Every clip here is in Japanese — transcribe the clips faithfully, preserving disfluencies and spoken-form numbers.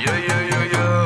Yeah, yeah, yeah, yeah.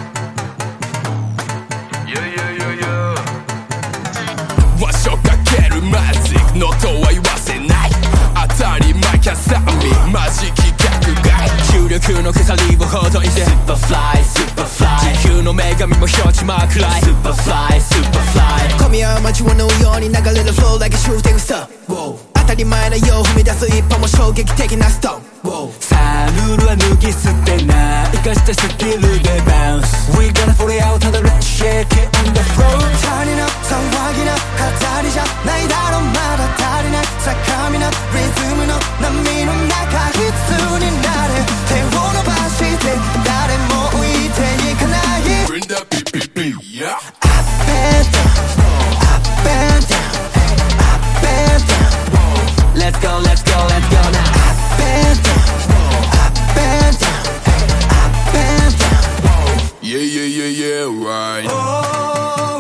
Yeah, yeah, yeah, yeah. わしをかけるマジックのとは言わせない当たり前キャサミマジ企画外重力の鎖をほどいて Superfly, Superfly 地球の女神も表示マークライ Superfly, Superfly 今夜は街を縫うように流れる flow like a shooting star、wow、当たり前のよう踏み出す一歩も衝撃的なストーン、wow、 さあルールは脱ぎ捨てない生かしたスキルでバウンス We gonna fall out and let's shake it on the floor 足りな騒ぎな飾りじゃないだろまだ足りない坂みなリズムの波の中必須になれ手を伸ばして誰も置いていかない Bring that beat, beat, beat, yeah Up and down Up and down Up and down Let's go, let's go, let's go now Up and down Up and down Up and down Yeah, yeah, yeah, yeah, right oh,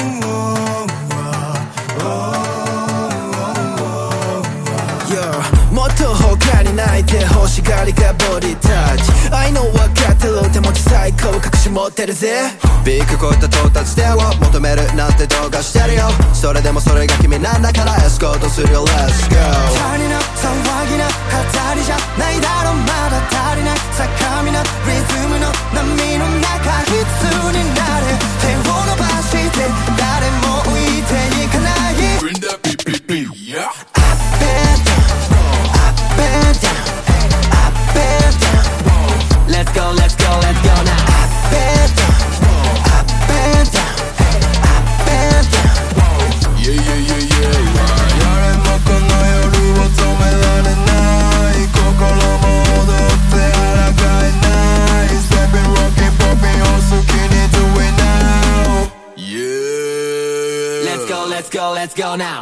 もっと他に泣いて欲しがりがボディタッチ愛の分かってる手持ち最高隠し持ってるぜビッグ超えた到達点を求めるなんて動画してるよそれでもそれが君なんだからエスコートするよ Let's go 足りな騒ぎな飾りじゃないだろまだ足りない坂みなリズムの波の中必須になれ手を伸ばして誰も置いていかない Bring that beat, beat, beat, yeah Up and down Up and down Up and down Let's go, let's go, let's go now Up and down Up and down Up and down Yeah, yeah, yeah, yeah, right 誰もこの夜を止められない心も踊って抗えない Stepping, rocking, popping を好きに do it now Yeah Let's go, let's go, let's go now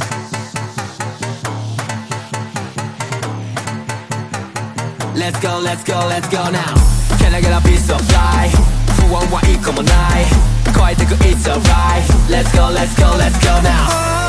Let's go, let's go, let's go now Can I get a piece of fly 不安は一個もない超えてく It's alright Let's go, let's go, let's go now